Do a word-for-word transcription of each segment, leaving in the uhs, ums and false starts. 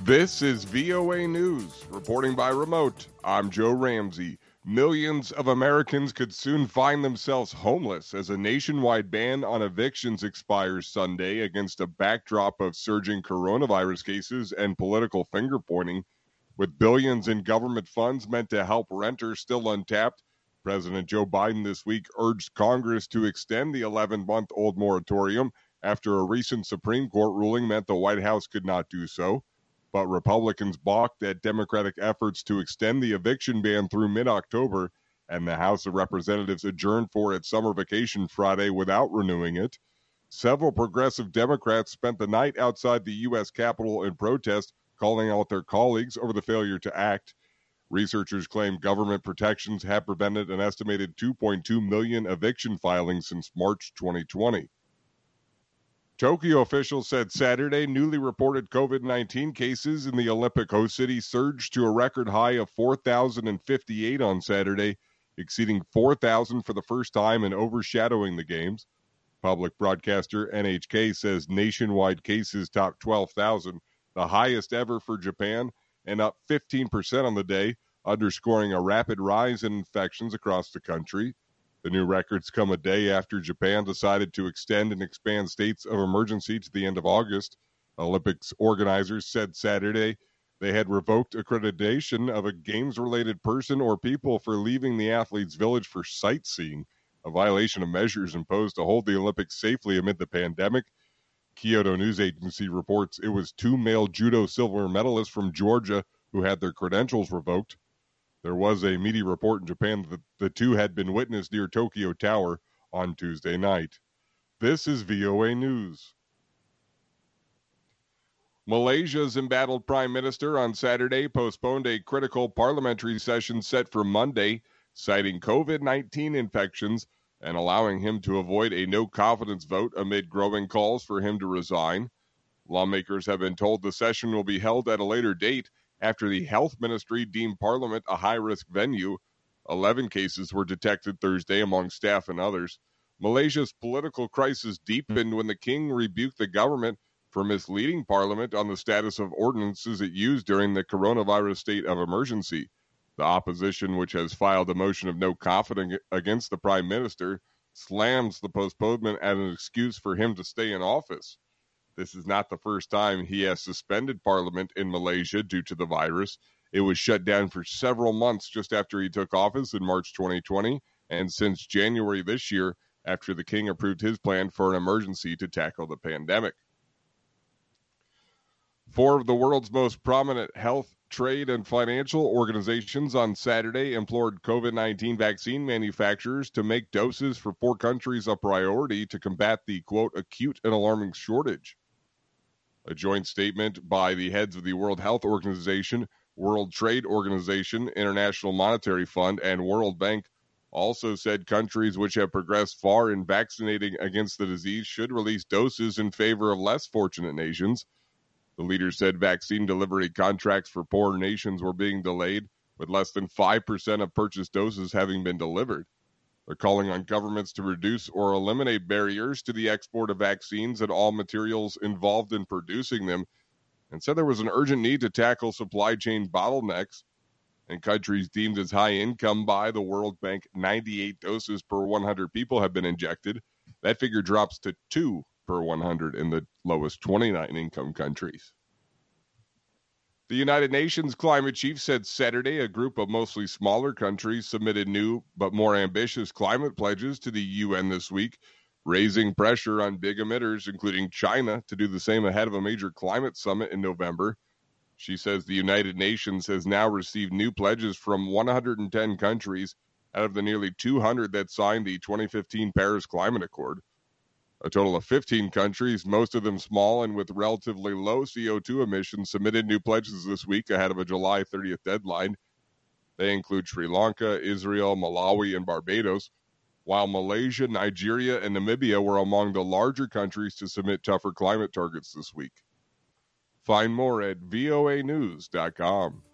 This is V O A News, reporting by remote. I'm Joe Ramsey. Millions of Americans could soon find themselves homeless as a nationwide ban on evictions expires Sunday against a backdrop of surging coronavirus cases and political finger-pointing. With billions in government funds meant to help renters still untapped, President Joe Biden this week urged Congress to extend the eleven-month-old moratorium after a recent Supreme Court ruling meant the White House could not do so. But Republicans balked at Democratic efforts to extend the eviction ban through mid-October, and the House of Representatives adjourned for its summer vacation Friday without renewing it. Several progressive Democrats spent the night outside the U S Capitol in protest, calling out their colleagues over the failure to act. Researchers claim government protections have prevented an estimated two point two million eviction filings since March twenty twenty. Tokyo officials said Saturday newly reported COVID nineteen cases in the Olympic host city surged to a record high of four thousand fifty-eight on Saturday, exceeding four thousand for the first time and overshadowing the games. Public broadcaster N H K says nationwide cases topped twelve thousand, the highest ever for Japan, and up fifteen percent on the day, underscoring a rapid rise in infections across the country. The new records come a day after Japan decided to extend and expand states of emergency to the end of August. Olympics organizers said Saturday they had revoked accreditation of a games-related person or people for leaving the athletes' village for sightseeing, a violation of measures imposed to hold the Olympics safely amid the pandemic. Kyodo News Agency reports it was two male judo silver medalists from Georgia who had their credentials revoked. There was a media report in Japan that the two had been witnessed near Tokyo Tower on Tuesday night. This is V O A News. Malaysia's embattled prime minister on Saturday postponed a critical parliamentary session set for Monday, citing COVID nineteen infections and allowing him to avoid a no-confidence vote amid growing calls for him to resign. Lawmakers have been told the session will be held at a later date after the health ministry deemed Parliament a high-risk venue. Eleven cases were detected Thursday among staff and others. Malaysia's political crisis deepened when the king rebuked the government for misleading Parliament on the status of ordinances it used during the coronavirus state of emergency. The opposition, which has filed a motion of no confidence against the prime minister, slams the postponement as an excuse for him to stay in office. This is not the first time he has suspended Parliament in Malaysia due to the virus. It was shut down for several months just after he took office in March twenty twenty, and since January this year, after the king approved his plan for an emergency to tackle the pandemic. Four of the world's most prominent health, trade, and financial organizations on Saturday implored COVID nineteen vaccine manufacturers to make doses for four countries a priority to combat the, quote, acute and alarming shortage. A joint statement by the heads of the World Health Organization, World Trade Organization, International Monetary Fund, and World Bank also said countries which have progressed far in vaccinating against the disease should release doses in favor of less fortunate nations. The leaders said vaccine delivery contracts for poor nations were being delayed, with less than five percent of purchased doses having been delivered. They're calling on governments to reduce or eliminate barriers to the export of vaccines and all materials involved in producing them, and said there was an urgent need to tackle supply chain bottlenecks. In countries deemed as high income by the World Bank, ninety-eight doses per one hundred people have been injected. That figure drops to two per one hundred in the lowest twenty-nine income countries. The United Nations climate chief said Saturday a group of mostly smaller countries submitted new but more ambitious climate pledges to the U N this week, raising pressure on big emitters, including China, to do the same ahead of a major climate summit in November. She says the United Nations has now received new pledges from one hundred ten countries out of the nearly two hundred that signed the twenty fifteen Paris Climate Accord. A total of fifteen countries, most of them small and with relatively low C O two emissions, submitted new pledges this week ahead of a July thirtieth deadline. They include Sri Lanka, Israel, Malawi, and Barbados, while Malaysia, Nigeria, and Namibia were among the larger countries to submit tougher climate targets this week. Find more at V O A news dot com.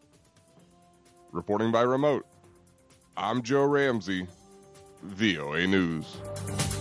Reporting by remote, I'm Joe Ramsey, V O A News.